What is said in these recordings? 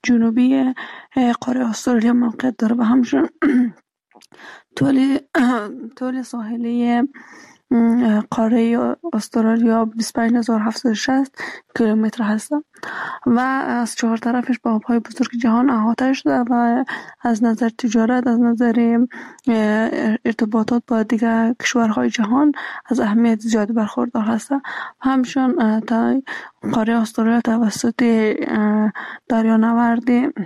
جنوبی قاره استرالیا موقعیت داره و همچنین طول ساحلی قاره استرالیا 25760 کیلومتر هست و از چهار طرفش با آبهای بزرگ جهان احاطه شده و از نظر تجارت، از نظر ارتباطات با دیگر کشورهای جهان از اهمیت زیاد برخوردار هست. همچنین قاره استرالیا توسط دریانورد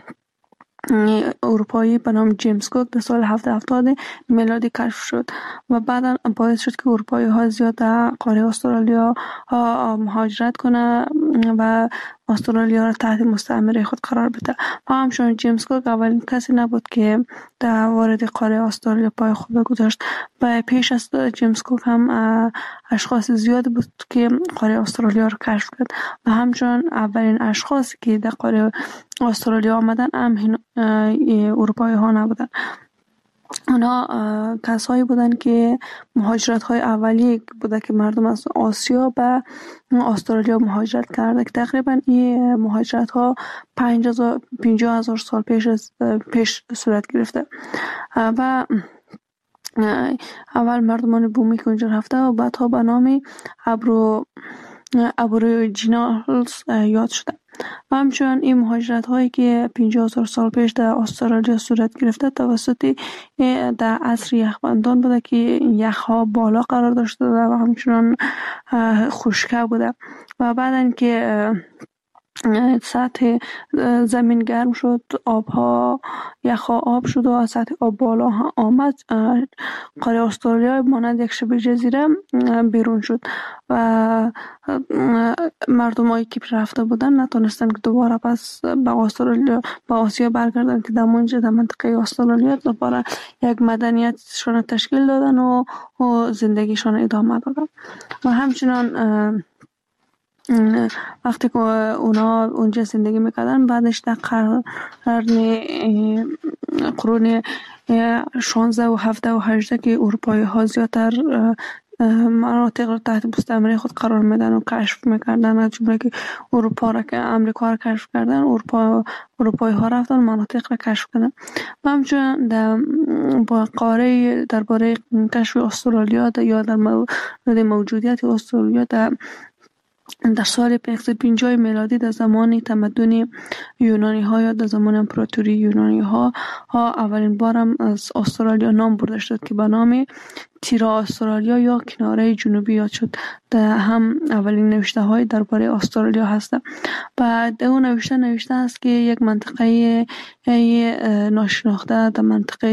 اروپایی به نام جیمز کوک در سال 770 میلادی کشف شد و بعدا باعث شد که اروپایی ها زیاد در قاره استرالیا مهاجرت کنه و استرالیا را تحت مستعمره خود قرار بده. و همچنین جیمز کوک اولین کسی نبود که در وارد قاره استرالیا پای خود گذاشت و پیش از جیمز کوک هم اشخاص زیاد بود که قاره استرالیا را کشف کرد و همچنین اولین اشخاصی که در قاره استرالیا آمدن هم اروپایی ها نبودن. اونا کسایی بودن که مهاجرت های اولیه بوده که مردم از آسیا به استرالیا مهاجرت کرده که تقریبا این مهاجرت ها 50,000 سال پیش صورت گرفته و اول مردمان بومی که اونجا رفته و بعدها به نام ابوریجینالز یاد شده. و همچنین این مهاجرت هایی که 50,000 سال پیش در استرالیا صورت گرفته توسط در عصر یخبندان بوده که یخ ها بالا قرار داشته و همچنین خشکه بوده و بعدن که سطح زمین گرم شد، یخها آب شد و از سطح آب بالا آمد، قاره استرالیا مانند یک شبه جزیره بیرون شد و مردمایی که رفته بودن نتونستن که دوباره پس به آسیا برگردن که در منطقه استرالیا دوباره یک مدنیتشان تشکیل دادن و زندگیشان ادامه دادن. و همچنان وقتی که اونا اونجا زندگی میکردن بعدش در قرون 16 و 17 و 18 که اروپایی ها زیادتر مناطق رو تحت مستعمره خود قرار میدن و کشف میکردن، از جمله که امریکا رو کشف کردن، اروپایی ها رفتن مناطق رو کشف کردن. و همچنین درباره کشف استرالیا یا در مورد موجودیت استرالیا در سال 550 میلادی در زمان تمدن یونانی ها یا در زمان امپراتوری یونانی ها اولین بارم از استرالیا نام برده شد که به نام تیرا استرالیا یا کناره جنوبی یاد شد. در هم اولین نوشته های درباره استرالیا هست و در اون نوشته است که یک منطقه ناشناخته در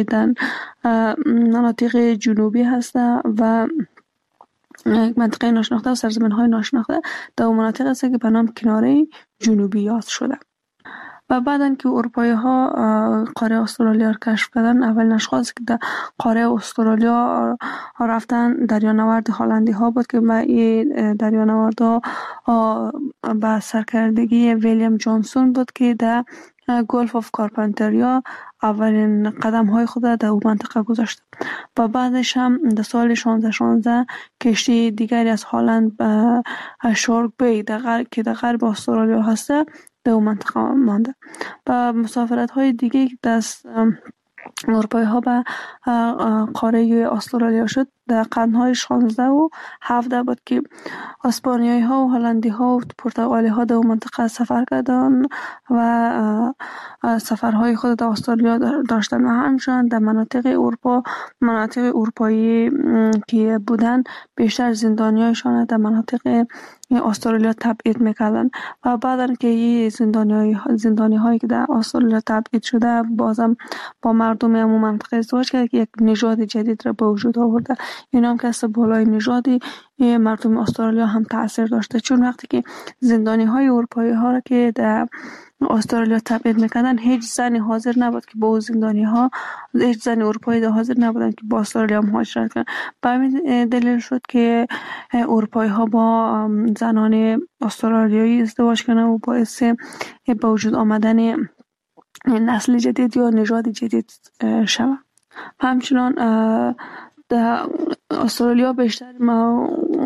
مناطق جنوبی هست و منطقه ناشناخته و سرزمین‌های ناشناخته در مناطق است که به نام کناره جنوبی یاد شده. و بعدن که اروپایی ها قاره استرالیا را کشف کردن، اولین اشخاصی که در قاره استرالیا رفتن دریانورد هلندی ها بود که این دریانورد ها به سرکردگی ویلیام جانسون بود که در گلف آف کارپنتریا اولین قدم های خود در اون منطقه گذاشت و بعدش هم در سال 1616 کشتی دیگری از هلند به شارک بی که در غرب استرالیا هسته در اون منطقه مانده. و مسافرت های دیگه دست اروپایی ها به قاره استرالیا شد در قرنهای 16 و 17 بود که اسپانیایی ها و هلندی ها و پرتغالی ها در منطقه سفر کردن و سفرهای خود در استرالیا داشتن و همچنین در مناطق اروپایی که بودن بیشتر زندانیایشان در مناطق استرالیا تبعید میکردن و بعدن که این زندانی هایی که در استرالیا تبعید شده بازم با مردم همون منطقه ازدواج کرد که یک نژاد جدید را به وجود آورده. این هم که از بالای نژادی مردم استرالیا هم تاثیر داشته، چون وقتی که زندانی های اروپایی ها را که در استرالیا تبعید میکردن هیچ زنی حاضر نبود که با زندانی ها، هیچ زن اروپایی حاضر نبودن که با استرالیا مهاجرت کنن. به همین دلیل شد که اروپایی ها با زنان استرالیایی ازدواج کردن و باعث به وجود آمدن نسل جدید یا نژاد جدید شود. همچنان در استرالیا بیشتر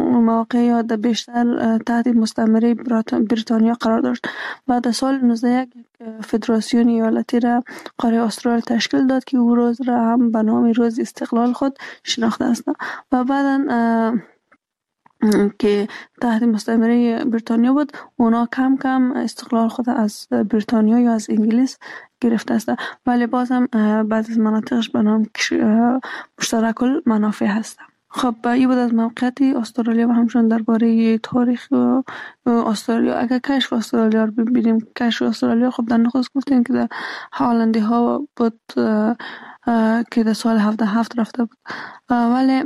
مواقع یا در بیشتر تحت مستعمره بریتانیا قرار داشت و در سال 1901 فدراسیون ایالتی را قاره استرالیا تشکیل داد که او روز را هم به نام روز استقلال خود شناخته است و بعدا که تحت مستعمره بریتانیا بود اونا کم کم استقلال خود از بریتانیا یا از انگلیس گرفته است ولی باز هم بعضی از مناطقش به نام مشترک المنافع هست. خب این بود از موقعیت استرالیا و همچنین درباره تاریخ استرالیا. اگر کشف استرالیا رو ببینیم، کشف استرالیا خب در نخست گفتیم که در هالندی ها بود که در سال 77 رفته بود ولی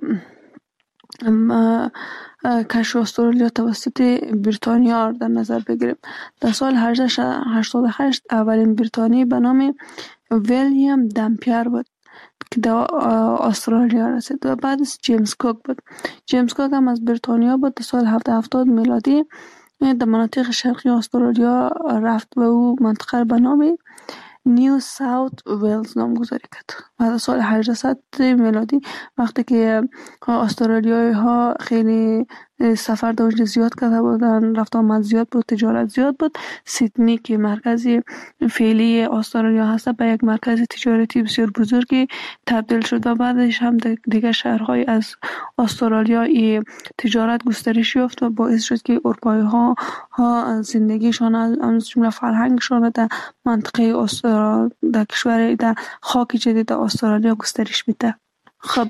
کشف استرالیا توسط بریتانیا در نظر بگیریم. در سال 1888 اولین بریتانی به نام ویلیام دمپیر بود که در استرالیا رسید و بعدش جیمز کوک بود. جیمز کوک هم از بریتانیا بود. در سال 770 میلادی در مناطق شرقی استرالیا رفت و او منطقه به نام نیو ساوت ویلز نامگذاری کرد. و در سال 800 میلادی وقتی که استرالیایی ها خیلی سفر در اونجا زیاد کرده بودن، رفت آمد زیاد بود، تجارت زیاد بود، سیدنی که مرکزی فعلی استرالیا هست به یک مرکز تجارتی بسیار بزرگی تبدیل شد و بعدش هم دیگر شهرهای از استرالیا تجارت گسترش یافت و باعث شد که اروپایی ها زندگیشان از جمله فرهنگشان در منطقه در کشور در خاک جدید استرالیا گسترش میده. خب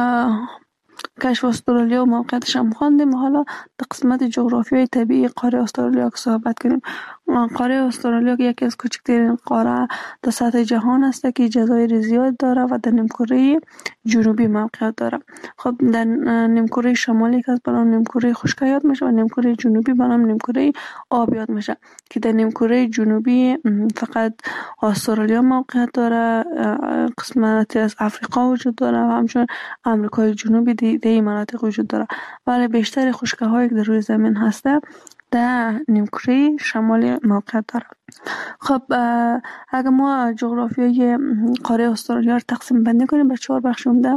کشف استرالیا و موقعیتش هم خواندیم. حالا در قسمت جغرافیای طبیعی قاره استرالیا که صحبت کنیم. قاره استرالیا یکی از کوچکترین قاره در سطح جهان است که جزایر زیاد داره و در نیمکره جنوبی موقعیت داره. خب در نیمکره شمالی که از به نام نیمکره خشک یاد میشه و نیمکره جنوبی به نام نیمکره آب یاد میشه که در نیمکره جنوبی فقط استرالیا موقعیت داره، قسمتی از افریقا وجود داره و همچنین امریکای جنوبی در این مناطق وجود داره ولی بیشتر خشکی هایی که در روی زمین هسته در نیمکره شمالی موقعیت داره. خب اگر ما جغرافیای قاره استرالیا رو تقسیم بندی کنیم به 4 بخش عمده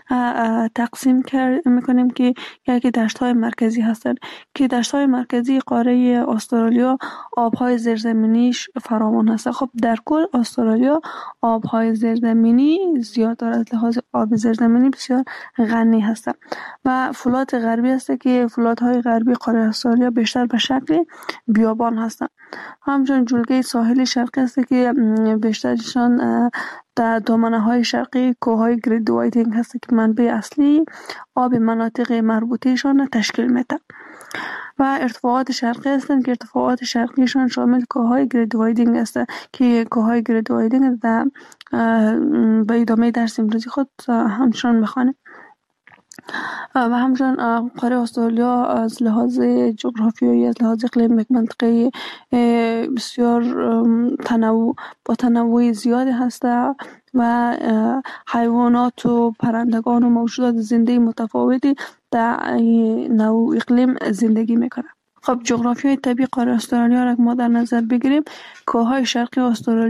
تقسیم میکنیم که یکی دشت‌های مرکزی هستند که دشت‌های مرکزی قاره استرالیا آب‌های زیرزمینیش فراوان هست. خب در کل استرالیا آب‌های زیرزمینی زیاد دارد، لحاظ آب زیرزمینی بسیار غنی هست و فلات غربی هست که فلات‌های غربی قاره استرالیا بیشتر به شکل بیابان هستند. همچنین جلگه ساحل شرقی است که بیشترشان در دامنه های شرقی کوههای گرید وایدینگ هست که منبع اصلی آب مناطق مربوطهشان تشکیل میده و ارتفاعات شرقی هستند که ارتفاعات شرقیشان شامل کوههای گرید وایدینگ است که کوههای گرید وایدینگ در به ادامه درس امروزی خود همچنان میخوانیم. و همچنین قاره استرالیا از لحاظ جغرافیایی، از لحاظ اقلیم، یک منطقه بسیار با تنوع زیادی هست و حیوانات و پرندگان و موجودات زنده متفاوتی در نوع اقلیم زندگی میکنند. خب جغرافیای طبیعی قاره استرالیا را ما در نظر بگیریم. کوههای شرقی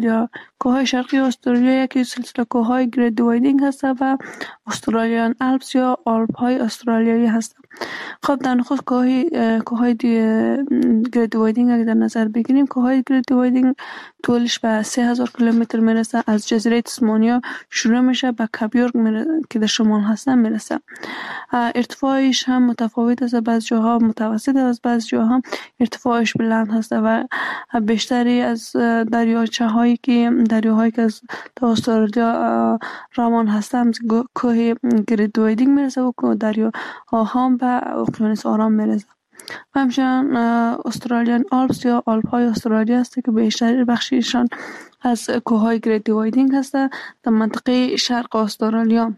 استرالیا یکی سلسله کوههای گرید وایدینگ هست و استرالیان الپس یا آلپ های استرالیایی هست. خب در نخست کوههای گرید وایدینگ اگر در نظر بگیریم، کوههای گرید وایدینگ طولش به 3000 کیلومتر میرسه. از جزیره تسمانیا شروع میشه به کاپیورگ که در شمال هستن میرسه. ارتفاعش هم متفاوت است، بعض جاها متوسط است، بعض جاها ارتفاعش بلند هست و بیشتری از دریاچه‌هایی که از استرالیا روان هستند کوه گرید وایدینگ میرسه و دریاها هم به اقیانوس آرام میرسه. همچنین استرالیان آلپس یا آلپ های استرالیا است که بیشتر بخشیشان از کوههای گرید وایدینگ هست در منطقه شرق استرالیا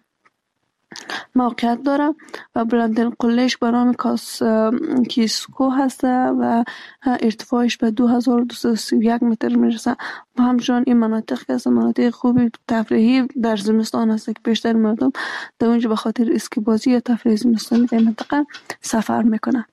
موقعیت داره و بلندترین قلهش به نام کیسکو هست و ارتفاعش به 2231 متر میرسه و همچنین این مناطق که مناطق خوبی تفریحی در زمستان هست که بیشتر مردم در اونجا به خاطر اسکی بازی یا تفریح زمستانی در منطقه سفر میکنن.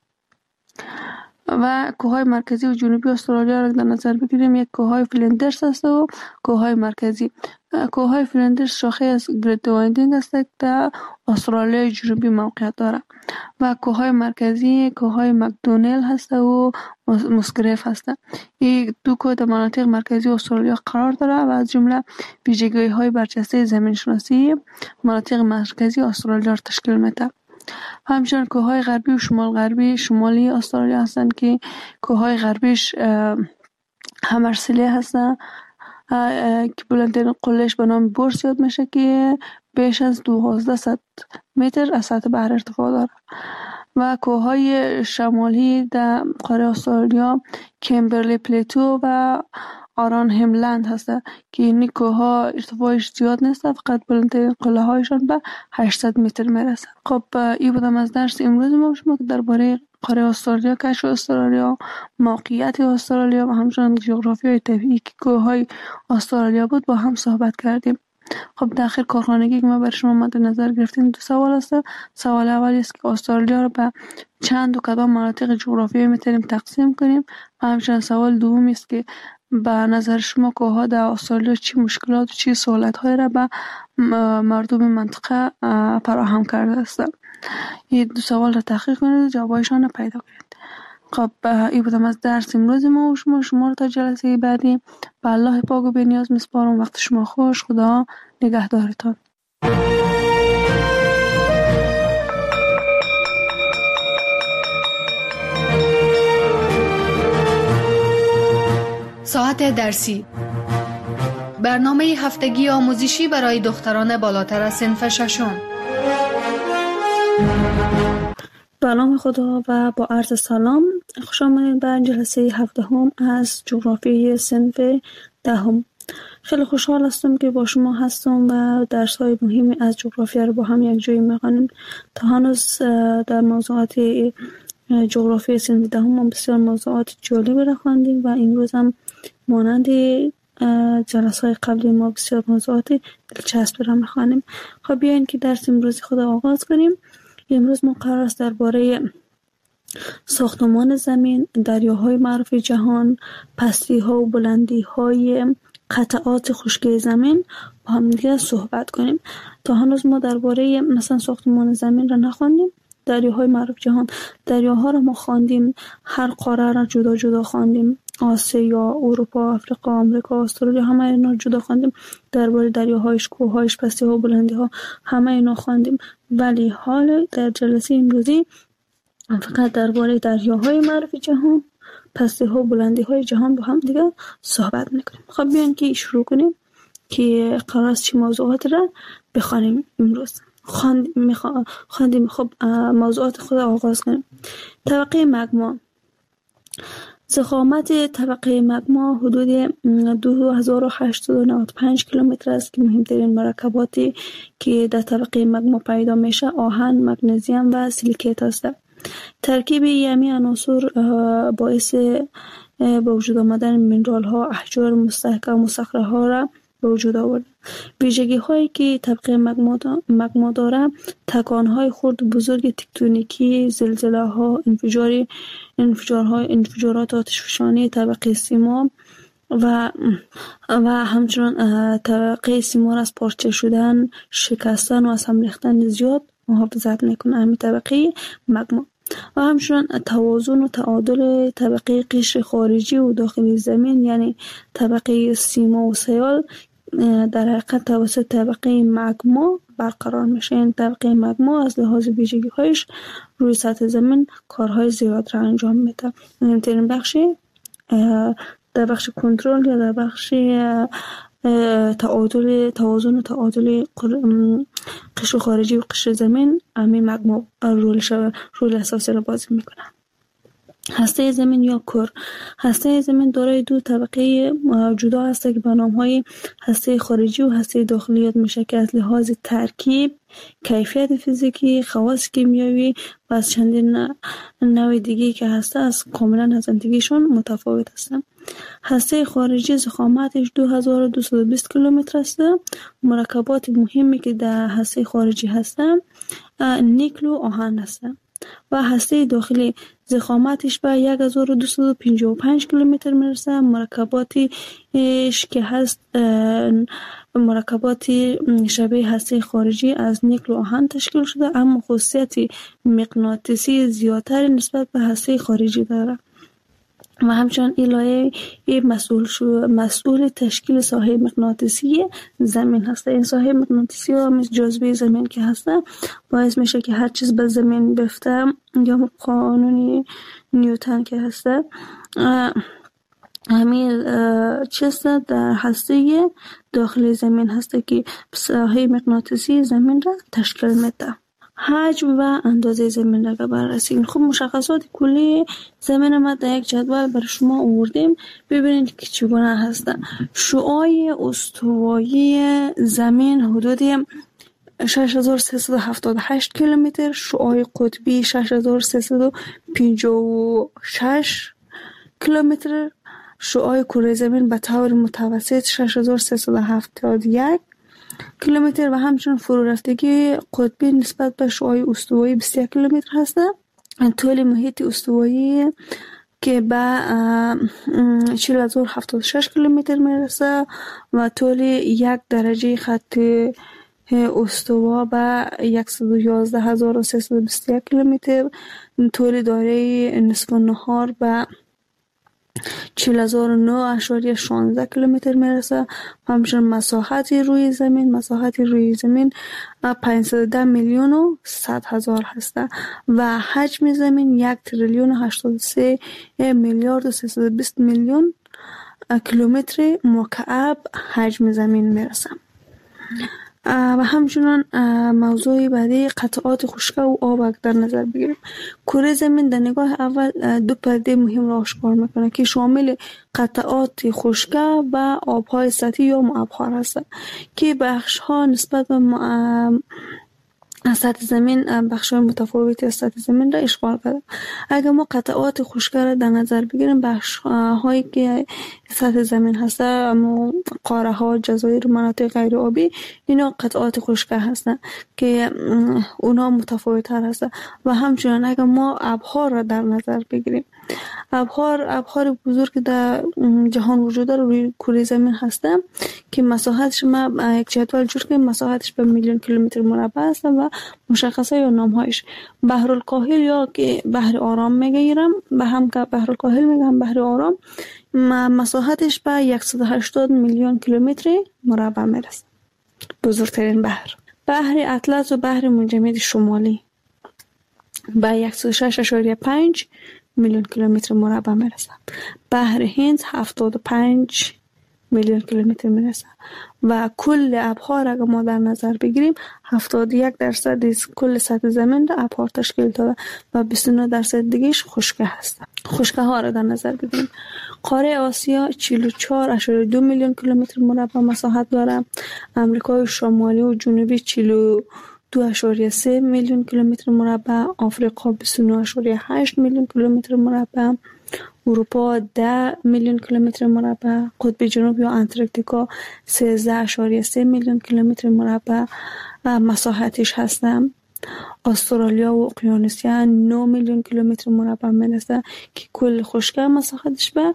و کوههای مرکزی و جنوبی استرالیا را در نظر بگیریم، یک کوههای فلیندرز است و کوههای مرکزی. کوههای فلندرز شاخه از گریت وایندینگ است که در استرالیا جنوبی موقعیت دارد و کوههای مرکزی کوههای مکدونل هست و مسگریف هست. این دو کوه در مناطق مرکزی استرالیا قرار دارد و از جمله ویژگی‌های برجسته زمین شناسی مناطق مرکزی استرالیا را تشکیل می‌دهد. همچنین کوههای غربی و شمال غربی شمالی استرالیا هستند که کوههای غربیش همرسلی هستند که بلندترین قله‌اش به نام بورس یاد میشه که بیش از 1200 متر از سطح بحر ارتفاع دارد و کوههای شمالی در قاره استرالیا کمبرلی پلیتو و آران هملند هست که این کوه‌ها ارتفاعش زیاد نیست، فقط بلندترین قله هایشان به 800 متر میرسد. خب این بودم از درس امروز ما شما که درباره قاره استرالیا، کشف استرالیا، موقعیت استرالیا و همچنین جغرافیای طبیعی که کوههای استرالیا بود با هم صحبت کردیم. خب در آخر کارخانگی که ما برای شما مد نظر گرفتیم دو سوال است. سوال اولی است که استرالیا را به چند و کدام مناطق جغرافیایی میتونیم تقسیم کنیم و همچنین سوال دومی است که به نظر شما کوه‌ها در استرالیا چی مشکلات و چی سهولت‌هایی را به مردم منطقه فراهم کرده است. این دو سوال را تحقیق کنید و جوابایشان را پیدا کنید. خب این بودم از درس امروز ما و شما را تا جلسه بعدی به الله پاک و بی‌نیاز میسپارم. وقت شما خوش. خدا نگهدارتان. ساعت درسی، برنامه هفتگی آموزشی برای دختران بالاتر از صنف ششم. به نام خدا و با عرض سلام، خوش آمدید به جلسه 7 از جغرافی صنف 10. خیلی خوشحال هستم که با شما هستم و درس‌های مهمی از جغرافیا رو با هم یک جایی می‌خوانیم. تا هنوز در موضوعات جغرافی صنف 10 ما بسیار موضوعات جالب را خواندیم و امروز هم مانند جلسه‌های قبلی ما بسیار موضوعات دلچسب را می‌خوانیم. خب بیاین که درس امروز خود آغاز کنیم. امروز ما قرار است درباره ساختمان زمین، دریاهای معروف جهان، پستی‌ها و بلندی‌های قطعات خشکی زمین با هم دیگه صحبت کنیم. تا هنوز ما درباره مثلا ساختمان زمین را نخواندیم. دریاهای معروف جهان، دریاها را ما خواندیم، هر قاره را جدا جدا خواندیم، آسیا، اروپا، افریقا، آمریکا، استرالیا، همه اینا جدا خواندیم. درباره دریاهایش، کوههایش، پستی‌ها و بلندی‌ها همه اینا خواندیم. ولی حال در جلسه امروزی فقط درباره دریاهای معروف جهان، پستی‌ها و بلندی‌های جهان با هم دیگه صحبت می‌کنیم. خب بیاین که شروع کنیم که قرار است چه موضوعات را بخوانیم امروز. خواندیم. خب موضوعات خود آغاز کنیم. طبقه مگما. ضخامت طبقه مگما حدود 2895 کیلومتر است که مهمترین مرکباتی که در طبقه مگما پیدا میشه آهن، مگنیزیم و سیلیکیت است. ترکیب یمی عناصر باعث به وجود آمدن مینرال ها، احجار مستحکم و صخره ها را به وجود آورد. ویژگی هایی که طبقه مگما دارد تکان های خرد و بزرگ تکتونیکی، زلزله ها، انفجارات آتشفشانی طبقه سیما و همچنین طبقه سیما را از پارچه شدن، شکستن و از هم ریختن زیاد محافظت میکنه همین طبقه مگما. و همچنین توازن و تعادل طبقه قشر خارجی و داخلی زمین یعنی طبقه سیما و سیال در حقیقت توسط طبقه مگما برقرار میشه. این طبقه مگما از لحاظ ویژگی هایش روی سطح زمین کارهای زیاد را انجام میده. مهمترین بخشی در بخش کنترل یا در بخش توازن و تعادل قشر خارجی و قشر زمین همین مگما رول اساسی را بازی میکنه. هسته زمین یا کور. هسته زمین دارای دو طبقه جدا است که به نام‌های هسته خارجی و هسته داخلی یاد میشه که از لحاظ ترکیب، کیفیت فیزیکی، خواص کیمیایی و از چندین نوع دیگه که هسته از کاملا از دیگه‌شون متفاوت هستند. هسته خارجی ضخامتش 2220 کیلومتر است. مرکبات مهمی که در هسته خارجی هستند نیکل و آهن هستند و هسته داخلی ضخامتش به 1255 کیلومتر میرسه. مرکباتش که هست مرکبات شبیه هسته خارجی از نیکل و آهن تشکیل شده، اما خاصیت مغناطیسی زیادتر نسبت به هسته خارجی دارد و همچنان این لایه مسئول تشکیل ساحه مغناطیسی زمین هست. این ساحه مغناطیسی ها مثل جاذبه زمین که هست باعث میشه که هر چیز به زمین بفته، یا قانون نیوتن که هست همین چیز در هسته داخل زمین هست که ساحه مغناطیسی زمین را تشکیل میده. حجم و اندازه زمین را بررسی. خب مشخصات کلی زمین ما در یک جدول برای شما آوردیم، ببینید که چگونه هست. شعاع استوایی زمین حدود 6378 کیلومتر، شعاع قطبی 6356 کیلومتر، شعاع کره زمین به طور متوسط 6371 کیلومتر و همچنین فرو رفتگی قطبی نسبت به شعاع استوایی 21 کیلومتر هست. طول محیط استوایی که به 40076 کیلومتر میرسه و طول یک درجه خط استوا به 111321 کیلومتر، طول دایره نصف النهار به 40009.16 کیلومتر میرسه. همچنین مساحت روی زمین 510 میلیون و 100 هزار هسته و حجم زمین 1 تریلیون 83 میلیارد و 320 میلیون کیلومتر مکعب حجم زمین میرسه. و همچنان موضوع بعدی قطعات خشک و آب در نظر بگیریم. کره زمین در نگاه اول دو پدیده مهم را آشکار میکنه که شامل قطعات خشک و آبهای سطحی یا مبخر هست که بخش ها نسبت به سطح زمین بخش‌های متفاوتی از سطح زمین را اشغال کرده. اگر ما قطعات خشک را در نظر بگیریم، بخش‌هایی که سطح زمین هست، قاره‌ها، جزایر، مناطق غیر آبی، اینا قطعات خشک هستند که اونا متفاوت‌تر هستند. و همچنین اگر ما ابحار را در نظر بگیریم، ابحار بزرگ در جهان وجود داره روی کره زمین هستند که مساحتش ما یک جدول جور کنیم، مساحتش به میلیون کیلومتر مربع است و مشخصه یا نامهایش بحر الکاهل یا که بحر آرام میگیرم، به هم که بحر الکاهل میگم بحر آرام، مساحتش به 180 میلیون کیلومتر مربع میرسه. بزرگترین بحر اطلس و بحر منجمد شمالی به 106.5 میلیون کیلومتر مربع میرسه. بحر هند 75 میلیون کیلومتر میرسه و کل ابحار اگر ما در نظر بگیریم 71% از کل سطح زمین را ابحار تشکیل داده و 29% دیگهش خشک هست. خشکه ها را در نظر بگیریم. قاره آسیا 44.2 میلیون کیلومتر مربع مساحت داره. امریکای شمالی و جنوبی 42.3 میلیون کیلومتر مربع، آفریقا 29.8 میلیون کیلومتر مربع، اروپا 10 میلیون کیلومتر مربع، قطب جنوب یا انتارکتیکا 13.3 میلیون کیلومتر مربع مساحتش هستند. استرالیا و اقیانوسیا 9 میلیون کیلومتر مربع میرسه که کل خشکی مساحتش به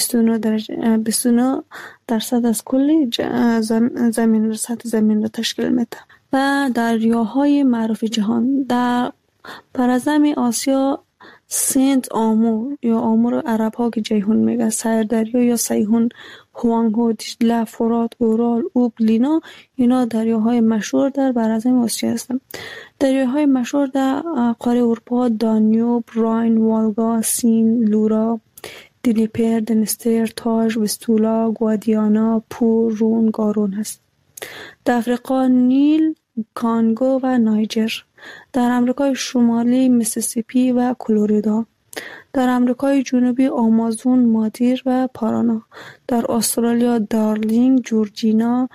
29% از کل زمین سطح زمین را تشکیل میده. و دریاهای معروف جهان در پرزمین آسیا سنت آمور یا آمور عرب ها که جیهون میگه، سردریا یا سیهون، هوانگو، دیجله، فرات، اورال، اوب، لینا، اینا دریاهای مشهور در پرزمین آسیا هستند. دریاهای مشهور در قاره اروپا دانیوب، راین، والگا، سین، لورا، دنیپر، دنستر، تاج، وستولا، گوادیانا، پور، رون، گارون هست. در افریقا نیل، کانگو و نایجر. در امریکای شمالی میسیسیپی و کلرادو. در امریکای جنوبی آمازون، مادیر و پارانا. در استرالیا دارلینگ، جورجینا،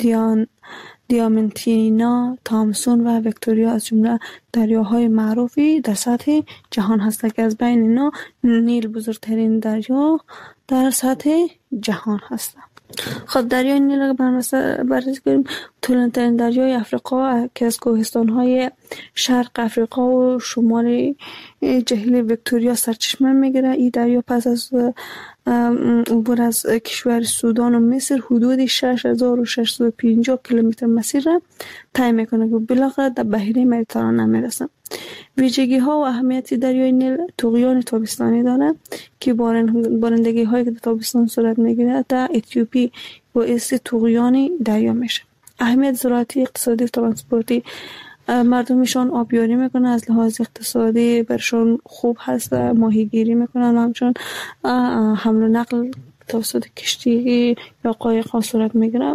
دیامنتینا، تامسون و ویکتوریا از جمله دریاهای معروفی در سطح جهان هستند که از بین اینا نیل بزرگترین دریا در سطح جهان هستند. خب دریای نیل را بررسی کنیم. طولانی‌ترین دریای افریقا که از کوهستان‌های شرق افریقا و شمال جهیل ویکتوریا سرچشمه می‌گیره. این دریا پس از عبور از کشور سودان و مصر حدود 6650 کیلومتر مسیر را طی می‌کنه که بالاخره در بحیره مدیترانه میرسه. ویژگی‌ها و اهمیت دریای نیل: طغیان تابستانی داره که بارندگی‌هایی که در تابستان صورت می‌گیره در اتیوپی باعث طغیان دریا میشه. اهمیت زراعتی، اقتصادی و ترانسپورتی: مردمشان آبیاری میکنن، از لحاظ اقتصادی برشان خوب هست، ماهیگیری میکنن، همچنان حمل و نقل توسط کشتی یا قایق ها صورت میگیره.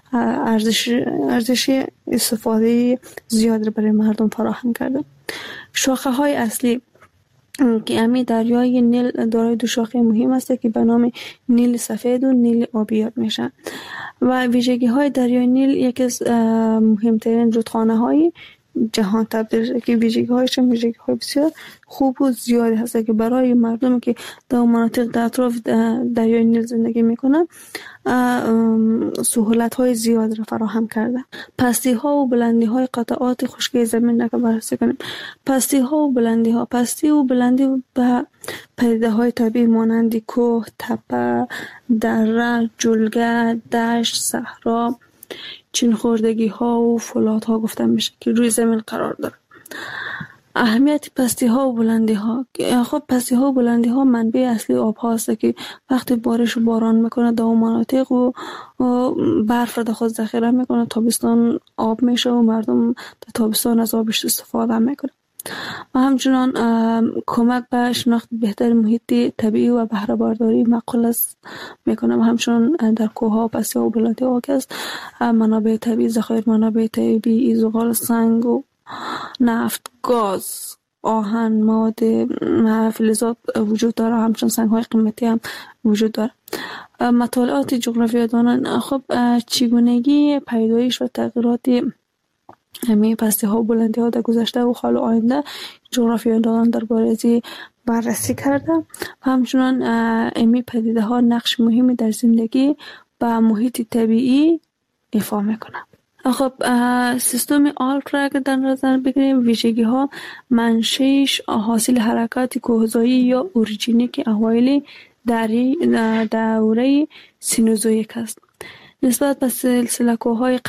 ارزش استفاده زیاد رو برای مردم فراهم کرده. شاخه های اصلی که امی دریای نیل دارای دو شاخه مهم است که به نام نیل سفید و نیل آبی یاد میشن و ویژگی های دریای نیل یکی از مهمترین رودخانه های جهان تبدیل شده که ویژگی هایش ویژگی های بسیار خوب و زیادی هست که برای مردم که در مناطق در اطراف دریای نیل زندگی میکنن سهولت های زیاد را فراهم کرده. پستی ها و بلندی های قطعات خشکی زمین را بررسی کنیم. پستی و بلندی به پدیده های طبیعی مانند کوه، تپه، دره، جلگه، دشت، صحرا، چین خوردگی ها و فولاد ها گفته میشه که روی زمین قرار داره. اهمیت پستی ها و بلندی ها: خب پستی ها و بلندی ها منبع اصلی آب هاست که وقتی بارش و باران میکنه در مناطق و برف را در خود ذخیره میکنه، تابستان آب میشه و مردم در تابستان از آبش استفاده میکنه و همچنان کمک به شناخت بهتر محیط طبیعی و بهره برداری معقول میکنه و همچنان در کوه ها و پستی ها و بلندی ها که است منابع طبیعی، ذخایر منابع طبیعی، زغال، سنگ و نفت، گاز، آهن، مواد فلزات وجود داره، همچنان سنگ های قیمتی هم وجود داره. مطالعات جغرافیایی دانان: خب چگونگی پیدایش و تغییرات همه پستی ها و بلندی ها در گذشته و حال و آینده جغرافیایی دانان درباره از بررسی کرده و همچنان امی پدیده ها نقش مهمی در زندگی و محیط طبیعی ایفا میکنه. خب سیستم آلپ را که در نظر بگیریم، ویژگی ها منشأش حاصل حرکات کوهزایی یا اوریجینیک اوایل دوره سینوزویک است. نسبت به سلسله کوههای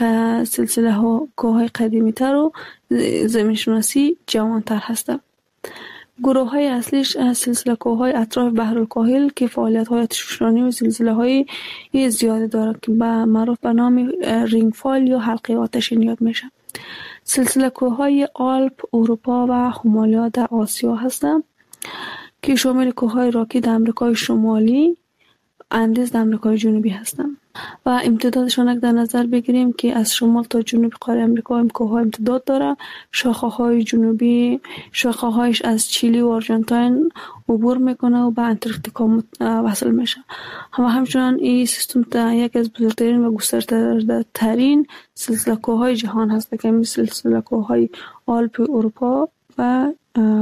قدیمی تر و زمین شناسی جوانتر هستند. گروه های اصلیش سلسله کوههای اطراف بحرالکاهل که فعالیت های آتشفشانی و زلزله های زیاده دارد که معروف به نام رینگفال یا حلقه آتشین یاد میشه. سلسله کوههای آلپ اروپا و هیمالیا در آسیا هستند که شامل کوههای راکی در امریکای شمالی، اندیز در امریکای جنوبی هستند و امتدادشان در نظر بگیریم که از شمال تا جنوب قاره امریکا کوه‌ها امتداد داره. شاخه‌های جنوبی شاخه‌هایش از چیلی و آرژانتین عبور میکنه و به انتارکتیکا وصل میشه و همچنان این سیستم یک از بزرگترین و گسترده‌ترین سلسله کوههای جهان هست که مثل سلسله کوههای آلپ اروپا و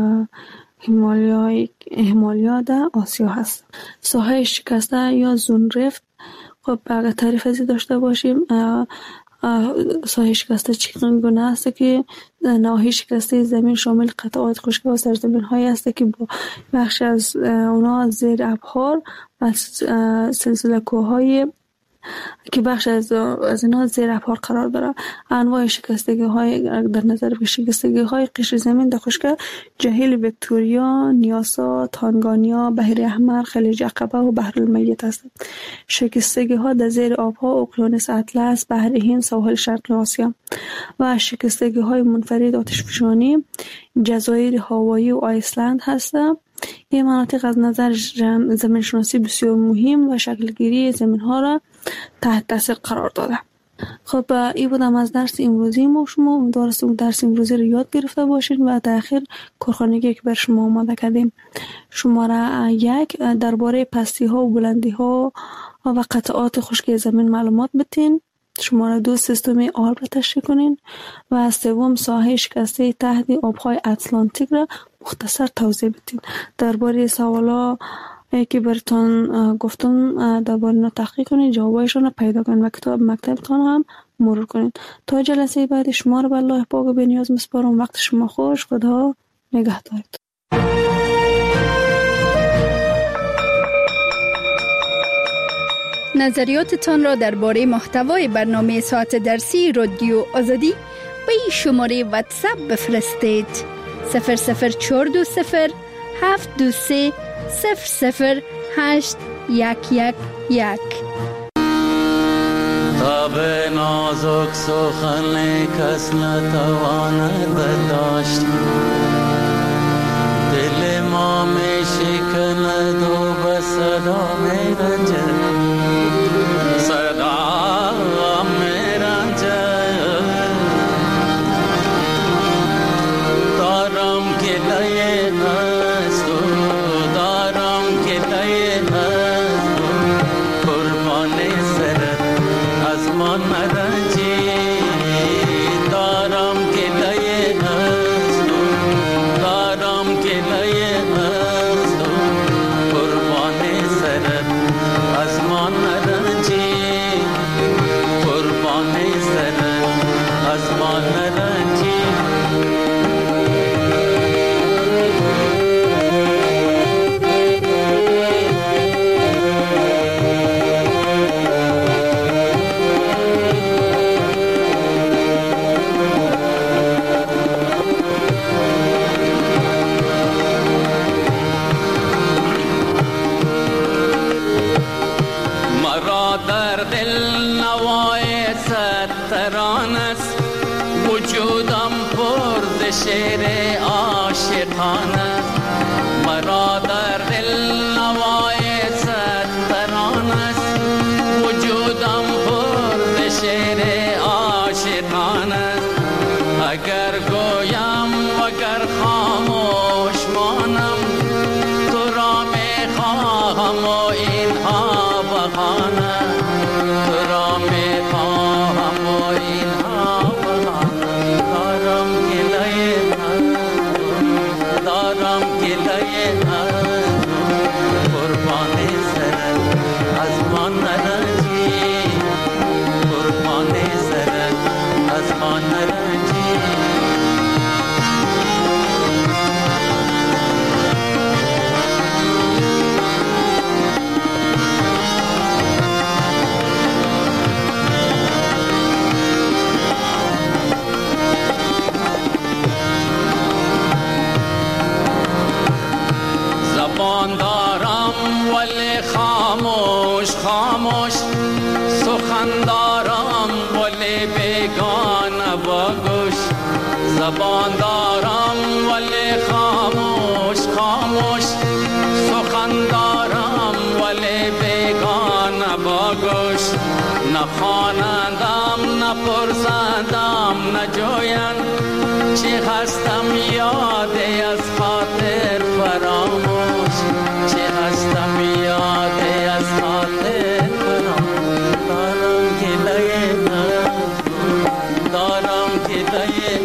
هیمالیا در آسیا هست. ساحه شکسته یا زونرفت: خب اگر تعریف ازی داشته باشیم، ساحه شکسته چگونه است که نواحی شکسته زمین شامل قطعات خشکی و سرزمین هایی است که بخش از اونا زیر ابحار و سلسله کوههای که بخش از اینا زیر ابحار قرار داره. انواع شکستگی های در نظر به شکستگی های قشر زمین در خشکی جهیل ویکتوریا، نیاسا، تانگانیا، بحر احمر، خلیج عقبه و بحر المیت هستند. شکستگی ها در زیر آبها اقیانوس اطلس، بحر هند، ساحل شرقی آسیا و شکستگی های منفرد آتشفشانی جزایر هاوایی و آیسلند هستند. این مناطق از نظر زمین شناسی بسیار مهم و شکلگیری زمین ها را تحت تاثیر قرار داده. خب این بودم از درس امروزی ما. شما امیدوارم درس امروزی رو یاد گرفته باشید و در آخر کارخانگی که بر شما آماده کردیم. شماره 1 درباره پستی ها و بلندی ها و قطعات خشکی زمین معلومات بتین. شماره 2 سیستم آلپ را تشریح کنین و سوم ساحه شکسته تحت آبهای اتلانتیک را مختصر توضیح بدین. درباره سوالا که براتون گفتم درباره اینا تحقیق کنین، جوابایشون رو پیدا کنین و کتاب مکتبتون هم مرور کنید. تا جلسه بعد شما رو به الله پاک و بی‌نیاز میسپارم. وقت شما خوش. خدا نگهدارت. نظریاتتان را درباره محتوای برنامه ساعت درسی رادیو آزادی به این شماره واتساپ بفرستید: 00420 723 00811. تاب نازک سخن کس نتواند برداشت، دل ما می شکند و به صدا می رنجد، صدا می رنجد. دارم گله از تو، دارم گله از تو، قربان سرت از من مرنجی. دارم گله از تو، دارم گله از تو، قربان سرت از من مرنجی، قربان سرت از من مرنجی. در دل نوای ستران است، وجودم پر ز شعر عاشقان است. مرا در دل نوای ستران است، وجودم پر ز شعر عاشقان است. اگر گویم وگر خاموش مانم، تو را می خواهم و اینها بهانه، تو را می خواهم و اینها بهانه. دارم گله دارم گله قربان سرت از من نرنجی، قربان سرت از من نرنجی. زبان دارم ولی خاموش خاموش، سخن دارم ولی بیگانه با گوش. زبان دارم ولی خاموش خاموش، سخن دارم ولی بیگانه با گوش. نخوانندم نپرسندم نجویند، چی هستم یادی از خاطر فراموش، چی هستم یادی از خاطر فراموش. دارم گله دارم گله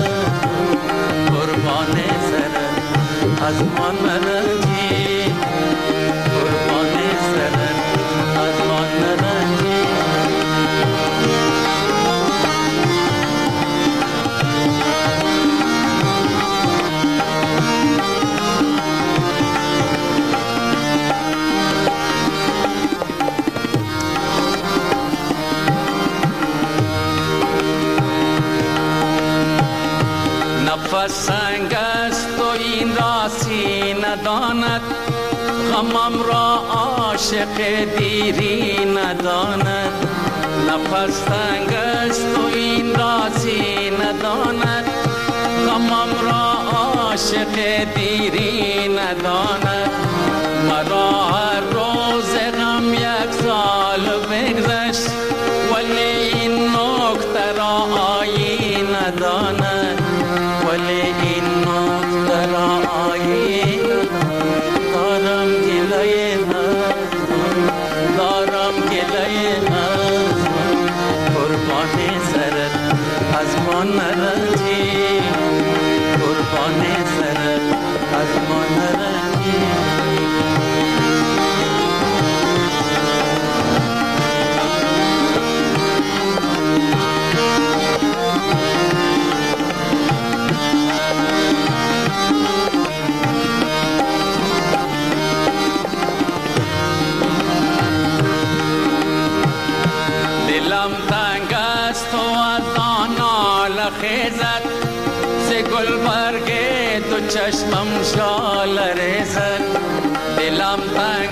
قربان سرت از من مرنجی، قربان سرت از من مرنجی. نفس سنگ است و این راسی نداند، غمم را عاشق دیری نداند. نفس سنگ است و این راسی نداند، غمم را عاشق دیری نداند. مرا هر روز غم یک سال بگذشت، ولی این نکته را آیین نداند، ولی این نکته را آیین نداند. دارم گله دارم گله قربان سرت از من نرنجی، قربان سرت از من نرنجی. دلم تنگ است و از آن ناله خیزد ز گل برگ تو چشمم شال ریزد دلم تنگ